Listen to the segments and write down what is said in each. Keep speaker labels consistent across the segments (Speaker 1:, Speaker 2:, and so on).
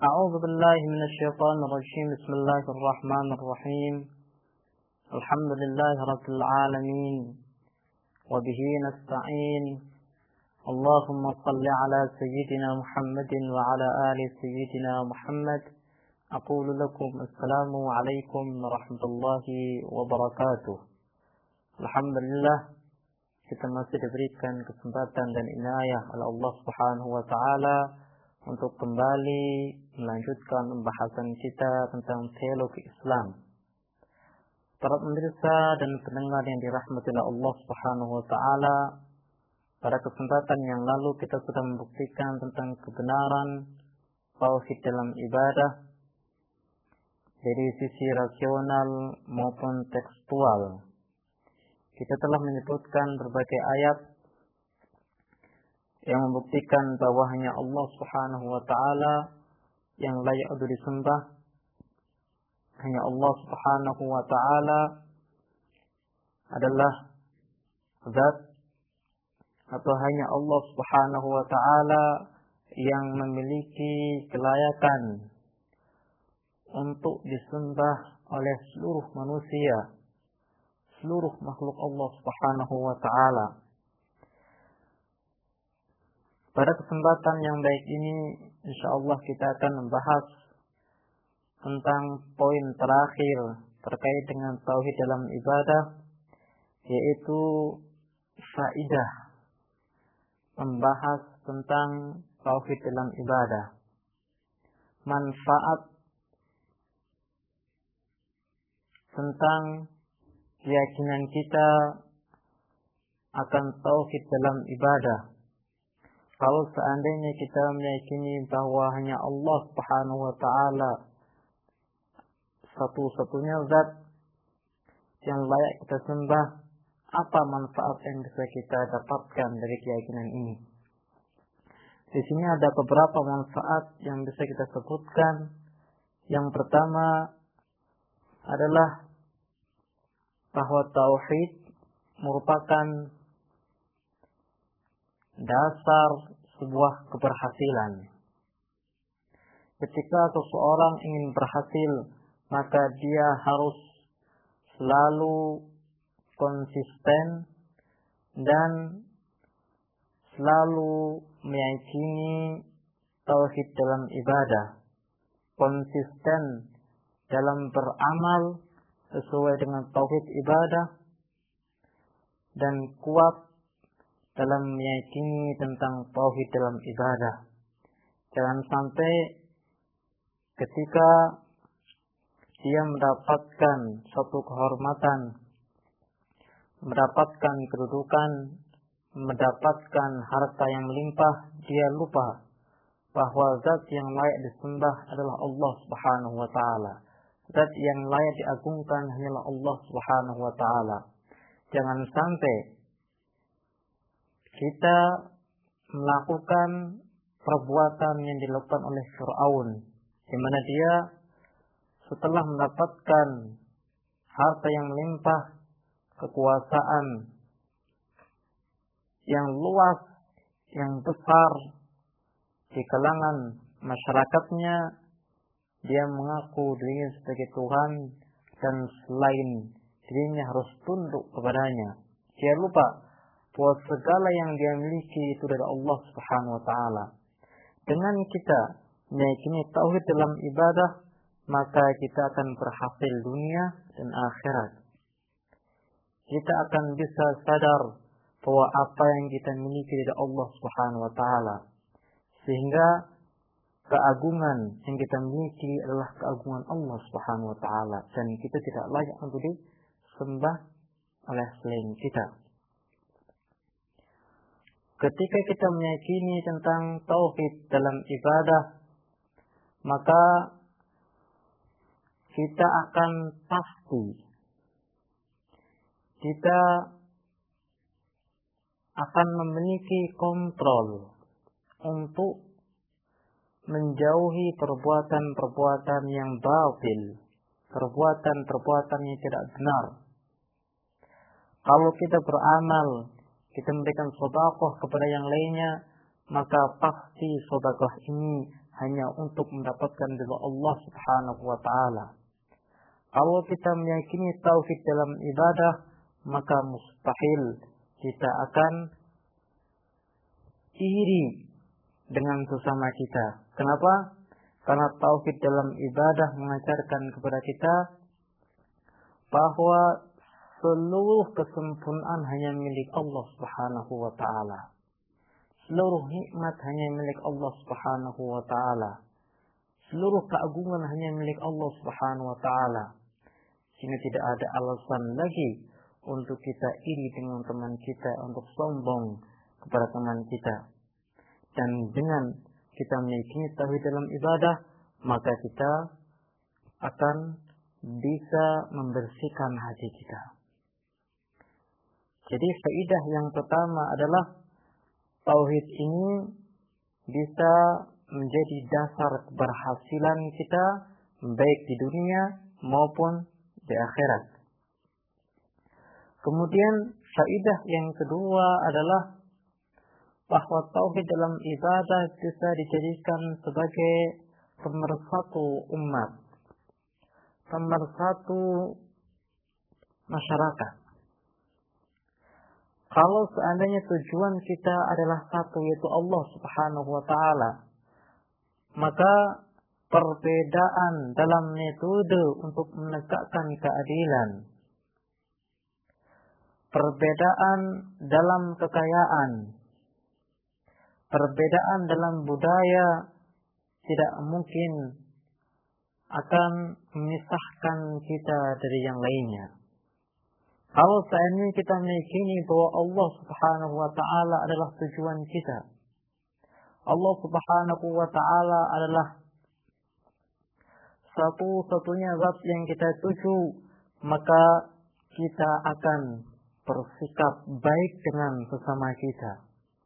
Speaker 1: أعوذ بالله من الشيطان الرجيم. بسم الله الرحمن الرحيم. الحمد لله رب العالمين وبه نستعين. اللهم صل على سيدنا محمد وعلى آل سيدنا محمد. أقول لكم السلام عليكم ورحمة الله وبركاته. Alhamdulillah, kita masih diberikan kesempatan dan inayah oleh Allah Subhanahu wa taala untuk kembali melanjutkan pembahasan kita tentang teologi Islam. Para pemirsa dan pendengar yang dirahmati oleh Allah Subhanahu wa taala, pada kesempatan yang lalu kita sudah membuktikan tentang kebenaran tauhid dalam ibadah dari sisi rasional maupun tekstual. Kita telah menyebutkan berbagai ayat yang membuktikan bahwa hanya Allah Subhanahu wa taala yang layak untuk disembah. Hanya Allah Subhanahu wa taala adalah zat, atau hanya Allah Subhanahu wa taala yang memiliki kelayakan untuk disembah oleh seluruh manusia, seluruh makhluk Allah Subhanahu wa taala. Pada kesempatan yang baik ini, insyaallah kita akan membahas tentang poin terakhir terkait dengan tauhid dalam ibadah, yaitu faidah membahas tentang tauhid dalam ibadah, manfaat tentang keyakinan kita akan tauhid dalam ibadah. Kalau seandainya kita meyakini bahwa hanya Allah Subhanahu wa taala satu-satunya zat yang layak kita sembah, apa manfaat yang bisa kita dapatkan dari keyakinan ini? Di sini ada beberapa manfaat yang bisa kita sebutkan. Yang pertama adalah bahwa tauhid merupakan dasar sebuah keberhasilan. Ketika seseorang ingin berhasil, maka dia harus selalu konsisten dan selalu meyakini tauhid dalam ibadah, konsisten dalam beramal sesuai dengan tauhid ibadah, dan kuat dalam meyakini tentang tauhid dalam ibadah. Jangan sampai ketika dia mendapatkan suatu kehormatan, mendapatkan kedudukan, mendapatkan harta yang melimpah, dia lupa bahwa zat yang layak disembah adalah Allah Subhanahu wa taala. Zat yang layak diagungkan hanyalah Allah Subhanahu wa taala. Jangan sampai kita melakukan perbuatan yang dilakukan oleh Fir'aun, di mana dia setelah mendapatkan harta yang melimpah, kekuasaan yang luas, yang besar di kalangan masyarakatnya, dia mengaku dirinya sebagai Tuhan dan selain dirinya harus tunduk kepadanya. Dia lupa bahwa segala yang dia miliki itu dari Allah Subhanahu wa taala. Dengan kita meyakini tauhid dalam ibadah, maka kita akan berhasil dunia dan akhirat. Kita akan bisa sadar bahwa apa yang kita miliki dari Allah Subhanahu wa taala, sehingga keagungan yang kita miliki adalah keagungan Allah Subhanahu wa taala, dan kita tidak layak untuk disembah oleh selain kita. Ketika kita meyakini tentang tauhid dalam ibadah, maka kita akan pasti, kita akan memiliki kontrol untuk menjauhi perbuatan-perbuatan yang batil, perbuatan-perbuatan yang tidak benar. Kalau kita beramal, kita memberikan sedekah kepada yang lainnya, maka pasti sedekah ini hanya untuk mendapatkan ridha Allah Subhanahu wa taala. Kalau kita meyakini tauhid dalam ibadah, maka mustahil kita akan iri dengan sesama kita. Kenapa? Karena tauhid dalam ibadah mengajarkan kepada kita bahwa seluruh kesempurnaan hanya milik Allah Subhanahu wa taala. Seluruh nikmat hanya milik Allah Subhanahu wa taala. Seluruh keagungan hanya milik Allah Subhanahu wa taala. Sehingga tidak ada alasan lagi untuk kita iri dengan teman kita, untuk sombong kepada teman kita. Dan dengan kita meyakini tauhid dalam ibadah, maka kita akan bisa membersihkan hati kita. Jadi faidah yang pertama adalah tauhid ini bisa menjadi dasar keberhasilan kita baik di dunia maupun di akhirat. Kemudian faidah yang kedua adalah bahwa tauhid dalam ibadah bisa dijadikan sebagai pemersatu umat, pemersatu masyarakat. Kalau seandainya tujuan kita adalah satu, yaitu Allah Subhanahu wa taala, maka perbedaan dalam metode untuk menegakkan keadilan, perbedaan dalam kekayaan, perbedaan dalam budaya tidak mungkin akan memisahkan kita dari yang lainnya. Kalau seandainya kita meyakini bahwa Allah Subhanahu wa taala adalah tujuan kita, Allah Subhanahu wa taala adalah satu-satunya zat yang kita tuju, maka kita akan bersikap baik dengan sesama kita.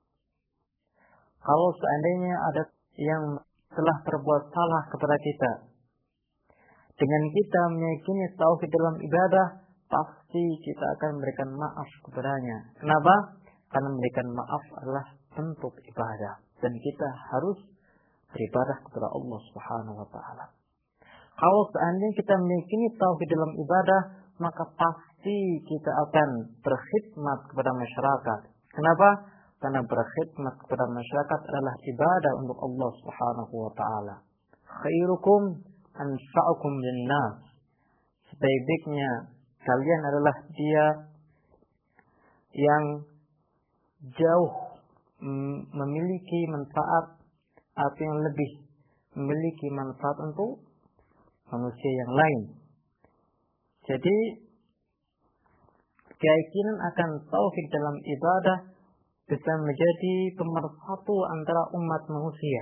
Speaker 1: Kalau seandainya ada yang telah berbuat salah kepada kita, dengan kita meyakini tauhid dalam ibadah, pasti kita akan memberikan maaf kepadanya. Kenapa? Karena memberikan maaf adalah bentuk ibadah, dan kita harus beribadah kepada Allah Subhanahu wa taala. Kalau seandainya kita meyakini tauhid dalam ibadah, maka pasti kita akan berkhidmat kepada masyarakat. Kenapa? Karena berkhidmat kepada masyarakat adalah ibadah untuk Allah Subhanahu wa taala. Khairukum anfa'ukum linnas. Sebaik-baiknya kalian adalah dia yang jauh memiliki manfaat atau yang lebih memiliki manfaat untuk manusia yang lain. Jadi keyakinan akan tauhid dalam ibadah bisa menjadi pemersatu antara umat manusia.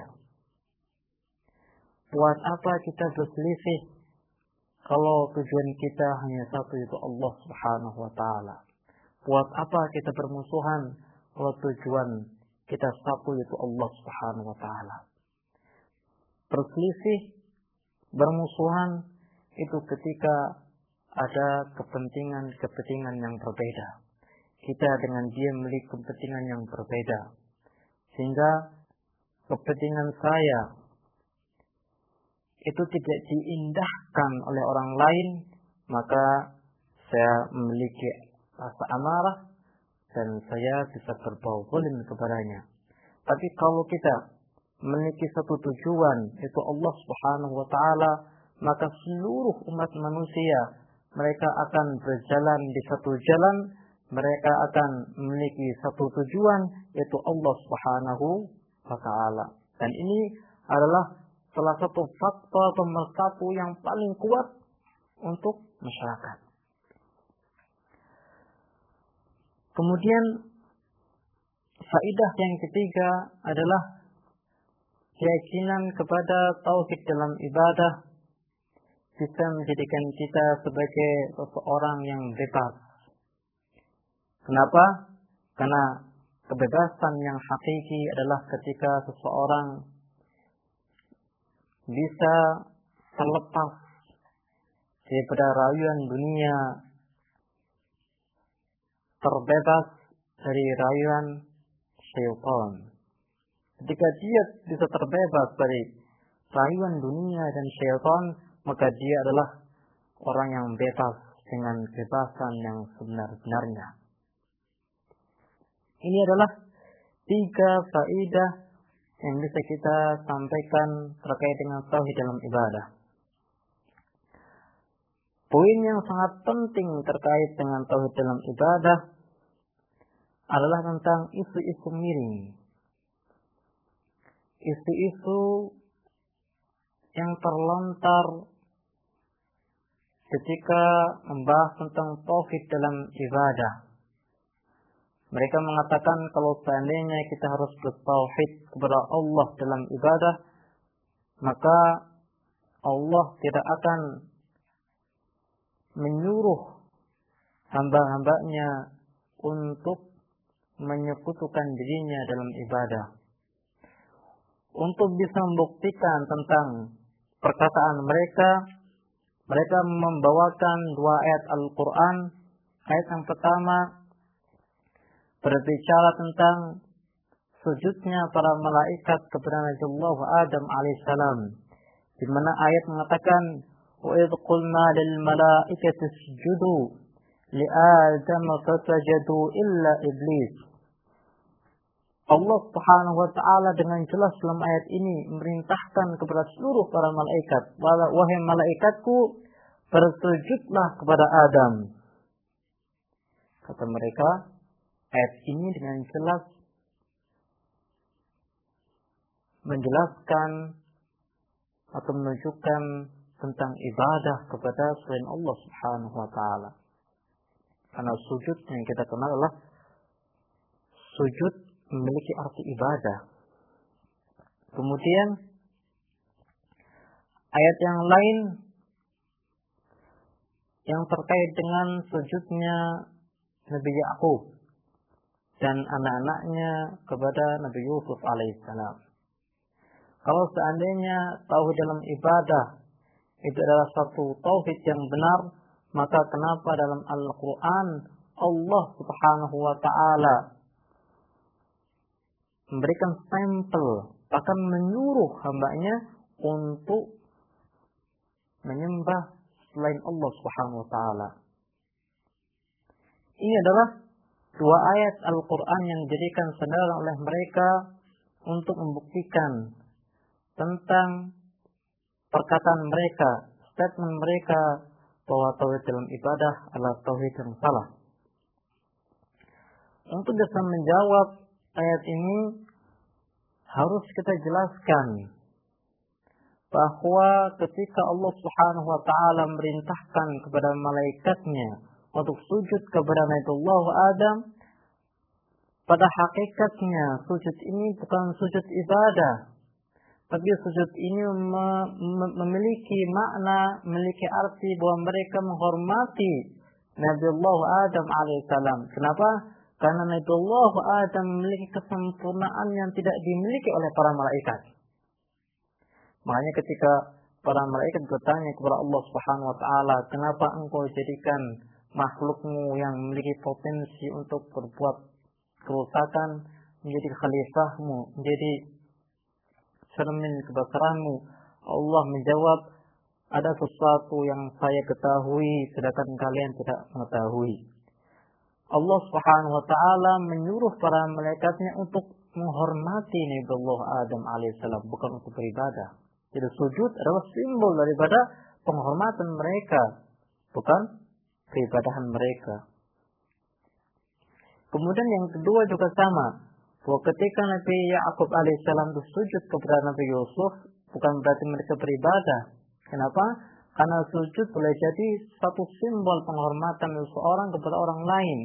Speaker 1: Buat apa kita berselisih kalau tujuan kita hanya satu, yaitu Allah Subhanahu wa taala? Buat apa kita bermusuhan kalau tujuan kita satu, yaitu Allah Subhanahu wa taala? Berselisih, bermusuhan itu ketika ada kepentingan yang berbeda. Kita dengan dia memiliki kepentingan yang berbeda. Sehingga kepentingan saya itu tidak diindahkan oleh orang lain, maka saya memiliki rasa amarah dan saya bisa berbau zalim kepadanya. Tapi kalau kita memiliki satu tujuan, yaitu Allah Subhanahu wa taala, maka seluruh umat manusia mereka akan berjalan di satu jalan, mereka akan memiliki satu tujuan, yaitu Allah Subhanahu wa taala. Dan ini adalah salah satu faktor pemersatu yang paling kuat untuk masyarakat. Kemudian faidah yang ketiga adalah keyakinan kepada tauhid dalam ibadah bisa menjadikan kita sebagai seseorang yang bebas. Kenapa? Karena kebebasan yang hakiki adalah ketika seseorang bisa terlepas daripada rayuan dunia, terbebas dari rayuan syaitan. Ketika dia bisa terbebas dari rayuan dunia dan syaitan, maka dia adalah orang yang bebas dengan kebebasan yang sebenar-benarnya. Ini adalah 3 faedah yang bisa kita sampaikan terkait dengan tauhid dalam ibadah. Poin yang sangat penting terkait dengan tauhid dalam ibadah adalah tentang isu-isu miring. Isu-isu yang terlontar ketika membahas tentang tauhid dalam ibadah. Mereka mengatakan kalau seandainya kita harus bertauhid kepada Allah dalam ibadah, maka Allah tidak akan menyuruh hamba-hambanya untuk menyekutukan dirinya dalam ibadah. Untuk bisa membuktikan tentang perkataan mereka, mereka membawakan 2 ayat Al-Quran. Ayat yang pertama berbicara tentang sujudnya para malaikat kepada Nabi Adam alaihissalam, di mana ayat mengatakan وَإِذْ قُلْنَا لِلْمَلَائِكَةِ اسْجُدُوا لِآدَمَ فَسَجَدُوا إِلَّا إِبْلِيسَ. Allah Subhanahu wa taala dengan jelas dalam ayat ini memerintahkan kepada seluruh para malaikat, wahai malaikatku, bersujudlah kepada Adam. Kata mereka, ayat ini dengan jelas menjelaskan atau menunjukkan tentang ibadah kepada selain Allah Subhanahu wa taala. Karena sujud yang kita kenal adalah sujud memiliki arti ibadah. Kemudian ayat yang lain yang terkait dengan sujudnya Nabi Yakub dan anak-anaknya kepada Nabi Yusuf alaihissalam. Kalau seandainya tauhid dalam ibadah itu adalah satu tauhid yang benar, maka kenapa dalam Al-Quran Allah Subhanahu wa ta'ala memberikan sampel, bahkan menyuruh hambanya untuk menyembah selain Allah Subhanahu wa ta'ala. Ini adalah 2 ayat Al-Quran yang dijadikan sandaran oleh mereka untuk membuktikan tentang perkataan mereka, statement mereka bahwa tauhid dalam ibadah adalah tauhid yang salah. Untuk bisa menjawab ayat ini, harus kita jelaskan bahwa ketika Allah Subhanahu wa taala memerintahkan kepada malaikatnya untuk sujud kepada Nabi Adam, pada hakikatnya sujud ini bukan sujud ibadah, tapi sujud ini memiliki makna, memiliki arti bahwa mereka menghormati Nabi Adam alaihissalam. Kenapa? Karena Nabi Adam memiliki kesempurnaan yang tidak dimiliki oleh para malaikat. Makanya ketika para malaikat bertanya kepada Allah Subhanahu wa taala, kenapa engkau jadikan makhlukmu yang memiliki potensi untuk berbuat kerusakan menjadi khalifahmu, menjadi cermin kebesaranmu? Allah menjawab, ada sesuatu yang saya ketahui sedangkan kalian tidak mengetahui. Allah Subhanahu wa taala menyuruh para malaikatnya untuk menghormati Nabi Adam alaihissalam, bukan untuk beribadah. Jadi sujud adalah simbol daripada penghormatan mereka, bukan keibadahan mereka. Kemudian yang kedua juga sama, bahwa ketika Nabi Yakub alaihissalam sujud kepada Nabi Yusuf, bukan berarti mereka beribadah. Kenapa? Karena sujud boleh jadi satu simbol penghormatan seseorang kepada orang lain.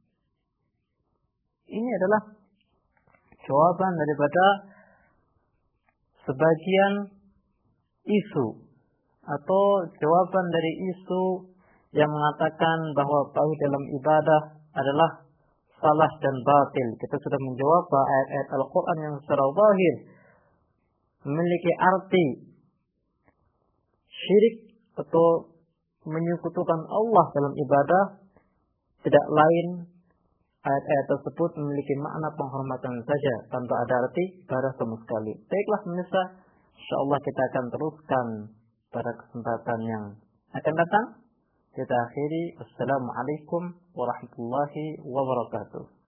Speaker 1: Ini adalah jawaban daripada sebagian isu atau jawaban dari isu yang mengatakan bahwa tauhid dalam ibadah adalah salah dan batil. Kita sudah menjawab bahwa ayat-ayat Al-Quran yang secara zahir memiliki arti syirik atau menyekutukan Allah dalam ibadah, tidak lain ayat-ayat tersebut memiliki makna penghormatan saja tanpa ada arti ibadah sama sekali. Baiklah pemirsa Insyaallah kita akan teruskan pada kesempatan yang akan datang. Kita akhiri. Wassalamualaikum warahmatullahi wabarakatuh.